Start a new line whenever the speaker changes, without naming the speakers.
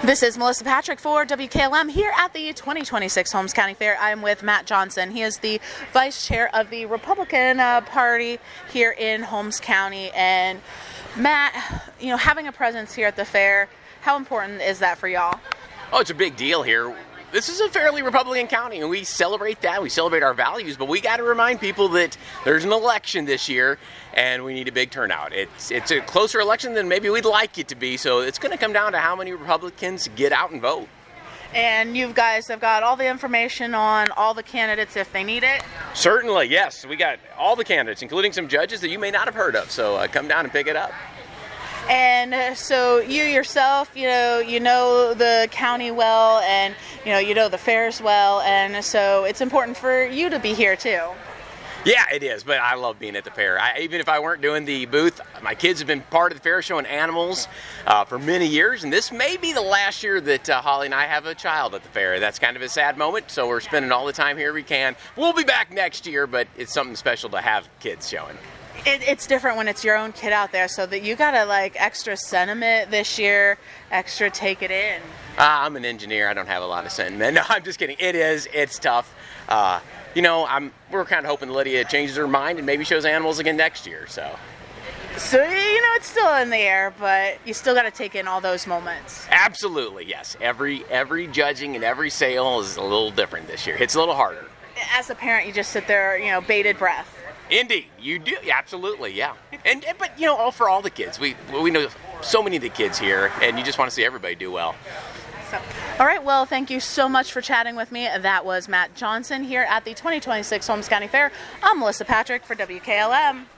This is Melissa Patrick for WKLM here at the 2026 Holmes County Fair. I'm with Matt Johnson. He is the vice chair of the Republican Party here in Holmes County. And Matt, having a presence here at the fair, how important is that for y'all?
Oh, it's a big deal here. This is a fairly Republican county, and we celebrate that. We celebrate our values, but we got to remind people that there's an election this year, and we need a big turnout. It's a closer election than maybe we'd like it to be, so it's going to come down to how many Republicans get out and vote.
And you guys have got all the information on all the candidates if they need it?
Certainly, yes. We got all the candidates, including some judges that you may not have heard of, so come down and pick it up.
And so you yourself, you know the county well, and you know the fairs well, and so it's important for you to be here too.
Yeah, it is, but I love being at the fair. Even if I weren't doing the booth, my kids have been part of the fair showing animals for many years, and this may be the last year that Holly and I have a child at the fair. That's kind of a sad moment, so we're spending all the time here we can. We'll be back next year, but it's something special to have kids showing.
It's different when it's your own kid out there, so that you gotta extra sentiment this year, extra take it in.
I'm an engineer. I don't have a lot of sentiment. No, I'm just kidding. It's tough. We're kind of hoping Lydia changes her mind and maybe shows animals again next year. So
it's still in the air, but you still gotta take in all those moments.
Absolutely, yes. Every judging and every sale is a little different this year. It's a little harder.
As a parent, you just sit there, bated breath.
Indeed, you do. Absolutely, yeah. But all for all the kids. We know so many of the kids here, and you just want to see everybody do well.
All right, well, thank you so much for chatting with me. That was Matt Johnson here at the 2026 Holmes County Fair. I'm Melissa Patrick for WKLM.